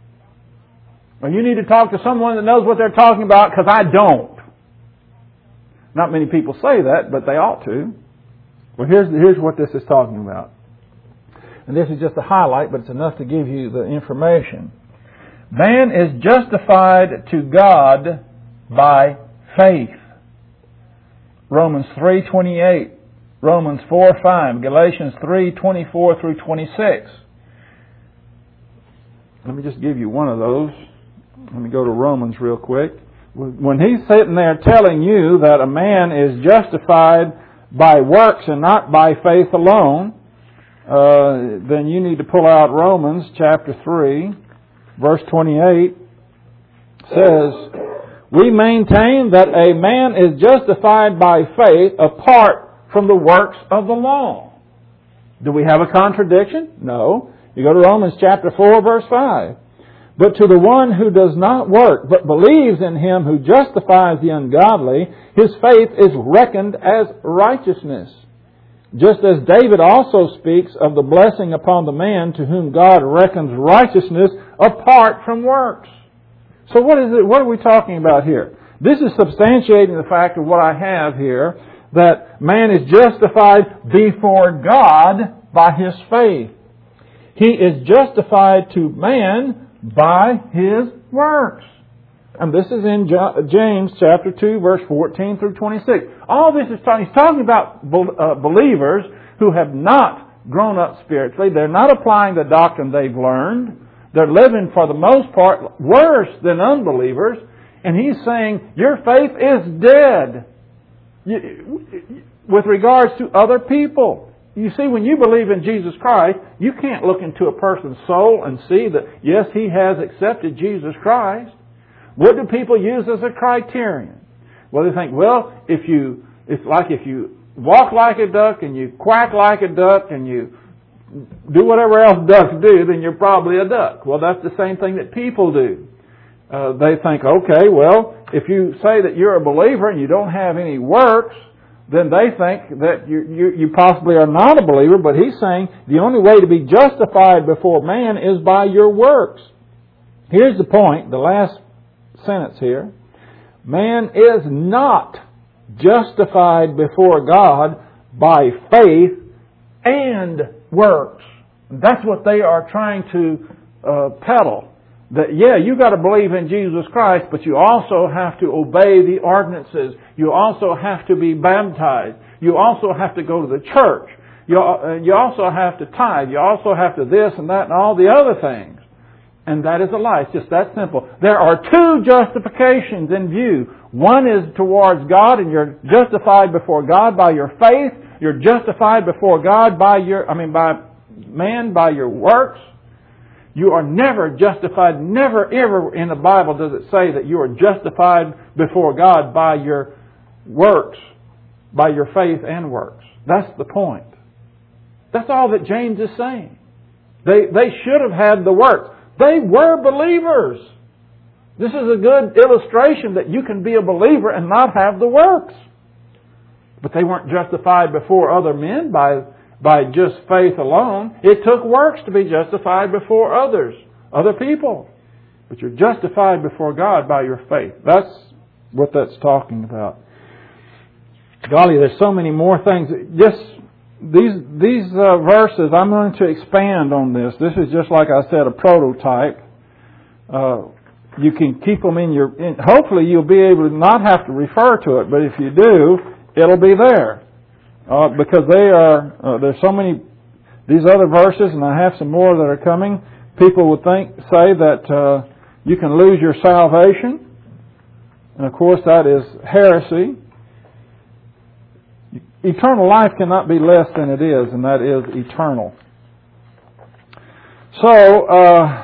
Or you need to talk to someone that knows what they're talking about because I don't. Not many people say that, but they ought to. Well, here's, here's what this is talking about. And this is just a highlight, but it's enough to give you the information. Man is justified to God by faith. Romans three twenty-eight, Romans four five, Galatians three twenty-four through twenty-six. Let me just give you one of those. Let me go to Romans real quick. When he's sitting there telling you that a man is justified by works and not by faith alone, uh, then you need to pull out Romans chapter three, verse twenty-eight. Says, we maintain that a man is justified by faith apart from the works of the law. Do we have a contradiction? No. You go to Romans chapter four, verse five. But to the one who does not work, but believes in Him who justifies the ungodly, his faith is reckoned as righteousness. Just as David also speaks of the blessing upon the man to whom God reckons righteousness apart from works. So what is it? What are we talking about here? This is substantiating the fact of what I have here, that man is justified before God by his faith. He is justified to man by his works. And this is in James chapter two, verse fourteen through twenty-six. All this is talking, he's talking about believers who have not grown up spiritually. They're not applying the doctrine they've learned. They're living, for the most part, worse than unbelievers. And he's saying, your faith is dead with regards to other people. You see, when you believe in Jesus Christ, you can't look into a person's soul and see that, yes, he has accepted Jesus Christ. What do people use as a criterion? Well, they think, well, if you, it's like if you walk like a duck and you quack like a duck and you do whatever else ducks do, then you're probably a duck. Well, that's the same thing that people do. uh, they think, okay, well, if you say that you're a believer and you don't have any works, then they think that you, you, you possibly are not a believer. But he's saying the only way to be justified before man is by your works. Here's the point, the last sentence here. Man is not justified before God by faith and works. That's what they are trying to uh, peddle. That, yeah, you got to believe in Jesus Christ, but you also have to obey the ordinances. You also have to be baptized. You also have to go to the church. You, uh, you also have to tithe. You also have to this and that and all the other things. And that is a lie. It's just that simple. There are two justifications in view. One is towards God, and you're justified before God by your faith. You're justified before God by your, I mean, by man by your works. You are never justified. Never ever in the Bible does it say that you are justified before God by your works, by your faith and works. That's the point. That's all that James is saying. They, they should have had the works. They were believers. This is a good illustration that you can be a believer and not have the works. But they weren't justified before other men by, by just faith alone. It took works to be justified before others, other people. But you're justified before God by your faith. That's what that's talking about. Golly, there's so many more things. Just These these uh, verses, I'm going to expand on this. This is just like I said, a prototype. Uh, you can keep them in your... In, hopefully you'll be able to not have to refer to it, but if you do, it'll be there. Uh, because they are... Uh, there's so many... These other verses, and I have some more that are coming, people would think, say that uh, you can lose your salvation. And of course that is heresy. Eternal life cannot be less than it is, and that is eternal. So, uh,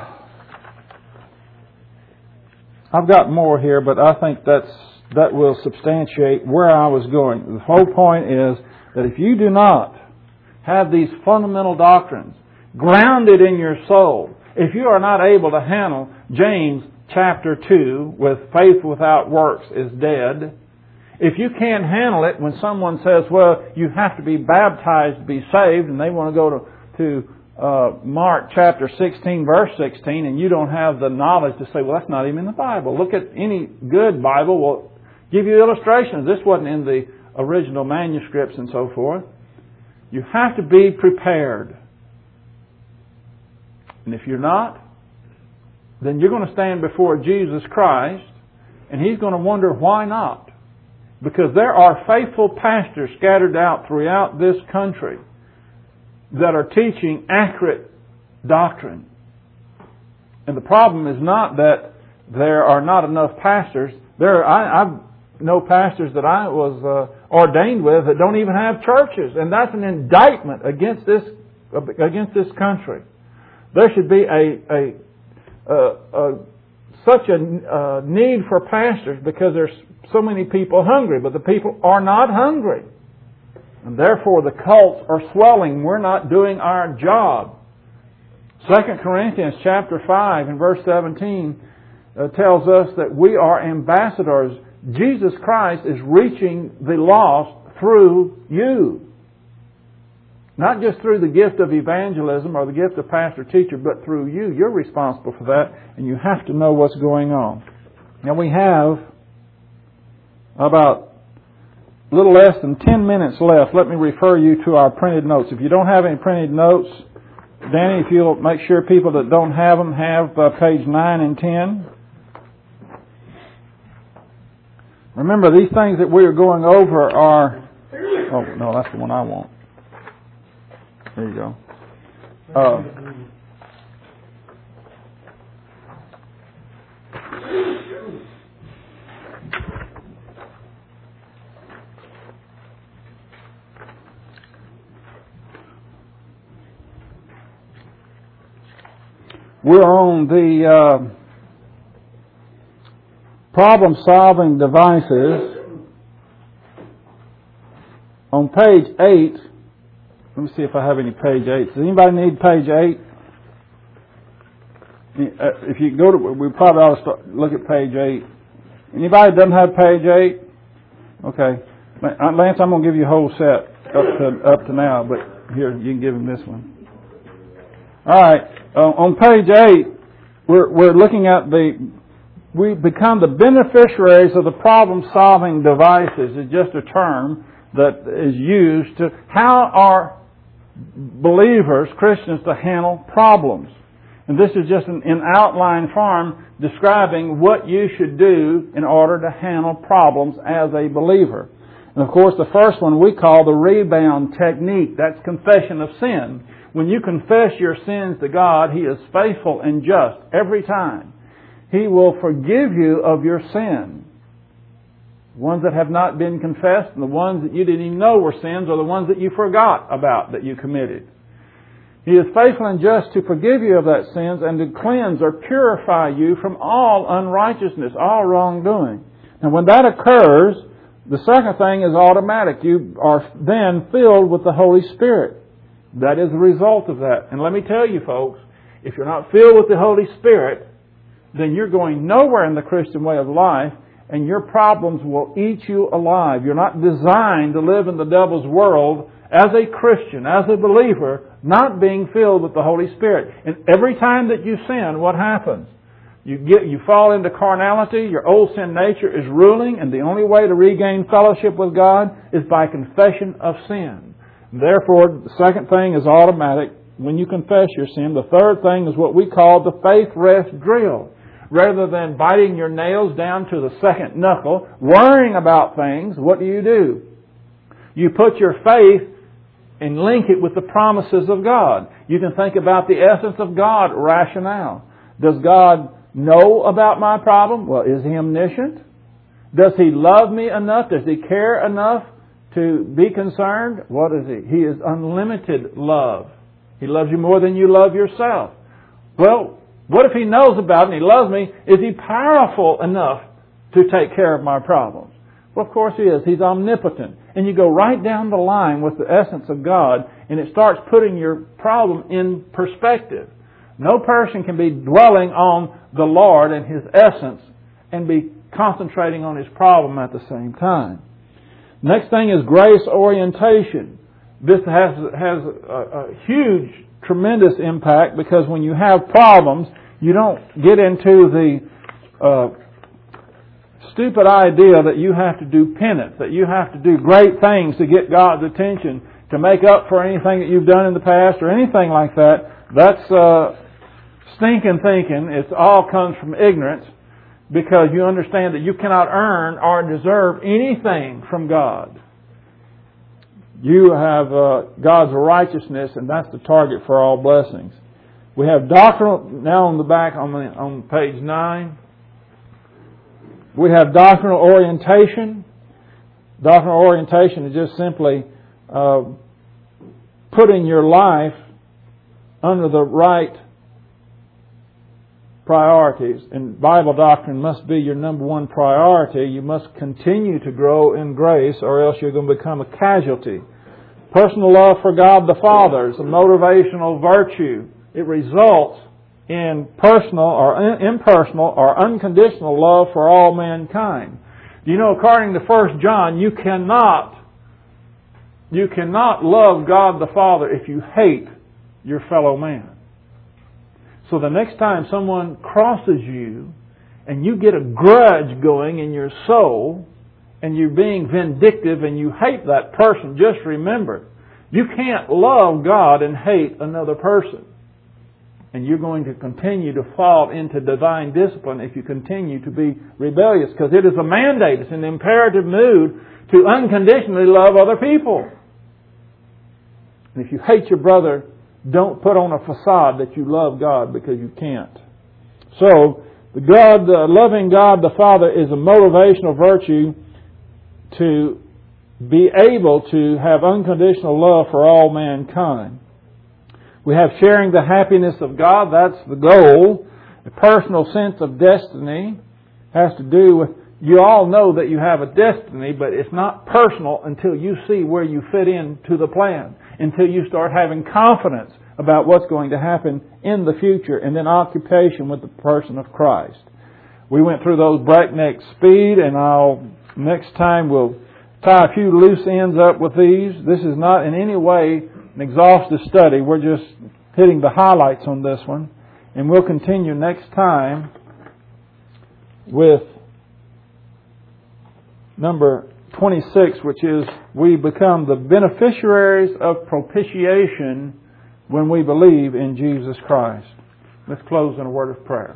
I've got more here, but I think that's that will substantiate where I was going. The whole point is that if you do not have these fundamental doctrines grounded in your soul, if you are not able to handle James chapter two with faith without works is dead, if you can't handle it when someone says, well, you have to be baptized to be saved, and they want to go to, to uh, Mark chapter sixteen, verse sixteen, and you don't have the knowledge to say, well, that's not even in the Bible. Look at any good Bible will give you illustrations. This wasn't in the original manuscripts and so forth. You have to be prepared. And if you're not, then you're going to stand before Jesus Christ, and He's going to wonder why not. Because there are faithful pastors scattered out throughout this country that are teaching accurate doctrine. And the problem is not that there are not enough pastors. There, I, I know pastors that I was uh, ordained with that don't even have churches, and that's an indictment against this against this country. There should be a a, a, a such a uh, need for pastors because there's so many people hungry, but the people are not hungry. And therefore the cults are swelling. We're not doing our job. Second Corinthians chapter five and verse seventeen uh, tells us that we are ambassadors. Jesus Christ is reaching the lost through you. Not just through the gift of evangelism or the gift of pastor-teacher, but through you. You're responsible for that, and you have to know what's going on. Now we have about a little less than ten minutes left. Let me refer you to our printed notes. If you don't have any printed notes, Danny, if you'll make sure people that don't have them have uh, page nine and ten. Remember, these things that we are going over are... Oh, no, that's the one I want. There you go. Uh, we're on the uh, problem-solving devices. On page eight, let me see if I have any page eight. Does anybody need page eight? If you go to, we probably ought to start, look at page eight. Anybody that doesn't have page eight? Okay. Lance, I'm going to give you a whole set up to, up to now, but here, you can give him this one. All right. Uh, on page eight, we're, we're looking at the, we become the beneficiaries of the problem-solving devices. It's just a term that is used to, how are believers, Christians, to handle problems? And this is just in, in outline form describing what you should do in order to handle problems as a believer. And of course, the first one we call the rebound technique. That's confession of sin. When you confess your sins to God, He is faithful and just every time. He will forgive you of your sin. Ones that have not been confessed and the ones that you didn't even know were sins, or the ones that you forgot about that you committed. He is faithful and just to forgive you of that sins and to cleanse or purify you from all unrighteousness, all wrongdoing. And when that occurs, the second thing is automatic. You are then filled with the Holy Spirit. That is the result of that. And let me tell you, folks, if you're not filled with the Holy Spirit, then you're going nowhere in the Christian way of life, and your problems will eat you alive. You're not designed to live in the devil's world as a Christian, as a believer, not being filled with the Holy Spirit. And every time that you sin, what happens? You get, you fall into carnality, your old sin nature is ruling, and the only way to regain fellowship with God is by confession of sin. Therefore, the second thing is automatic when you confess your sin. The third thing is what we call the faith rest drill. Rather than biting your nails down to the second knuckle, worrying about things, what do you do? You put your faith and link it with the promises of God. You can think about the essence of God rationale. Does God know about my problem? Well, is He omniscient? Does He love me enough? Does He care enough to be concerned? What is He? He is unlimited love. He loves you more than you love yourself. Well, what if He knows about it and He loves me? Is He powerful enough to take care of my problems? Well, of course He is. He's omnipotent. And you go right down the line with the essence of God, and it starts putting your problem in perspective. No person can be dwelling on the Lord and His essence and be concentrating on his problem at the same time. Next thing is grace orientation. This has has a, a huge, tremendous impact, because when you have problems, you don't get into the uh, stupid idea that you have to do penance, that you have to do great things to get God's attention, to make up for anything that you've done in the past or anything like that. That's uh, stinking thinking. It all comes from ignorance, because you understand that you cannot earn or deserve anything from God. You have uh, God's righteousness, and that's the target for all blessings. We have doctrinal, now on the back on, the, on page nine, we have doctrinal orientation. Doctrinal orientation is just simply uh, putting your life under the right priorities. And Bible doctrine must be your number one priority. You must continue to grow in grace, or else you're going to become a casualty. Personal love for God the Father is a motivational virtue. It results in personal or impersonal or unconditional love for all mankind. Do you know, according to First John, you cannot, you cannot love God the Father if you hate your fellow man. So the next time someone crosses you and you get a grudge going in your soul and you're being vindictive and you hate that person, just remember, you can't love God and hate another person. And you're going to continue to fall into divine discipline if you continue to be rebellious, because it is a mandate, it's an imperative mood to unconditionally love other people. And if you hate your brother, don't put on a facade that you love God, because you can't. So, the God, uh, loving God the Father is a motivational virtue to be able to have unconditional love for all mankind. We have sharing the happiness of God. That's the goal. A personal sense of destiny has to do with, you all know that you have a destiny, but it's not personal until you see where you fit into the plan. until you start having confidence about what's going to happen in the future, and then occupation with the person of Christ. We went through those breakneck speed, and I'll next time we'll tie a few loose ends up with these. This is not in any way an exhaustive study. We're just hitting the highlights on this one. And we'll continue next time with number twenty-six, which is we become the beneficiaries of propitiation when we believe in Jesus Christ. Let's close in a word of prayer.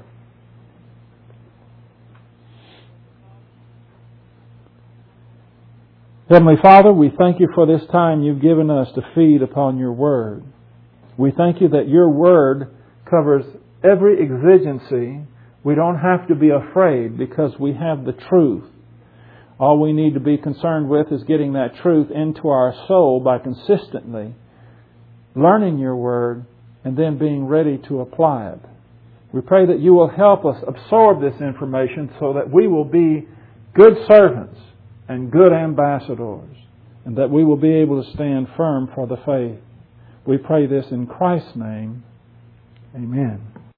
Heavenly Father, we thank you for this time you've given us to feed upon your Word. We thank you that your Word covers every exigency. We don't have to be afraid because we have the truth. All we need to be concerned with is getting that truth into our soul by consistently learning your Word and then being ready to apply it. We pray that you will help us absorb this information so that we will be good servants and good ambassadors, and that we will be able to stand firm for the faith. We pray this in Christ's name. Amen.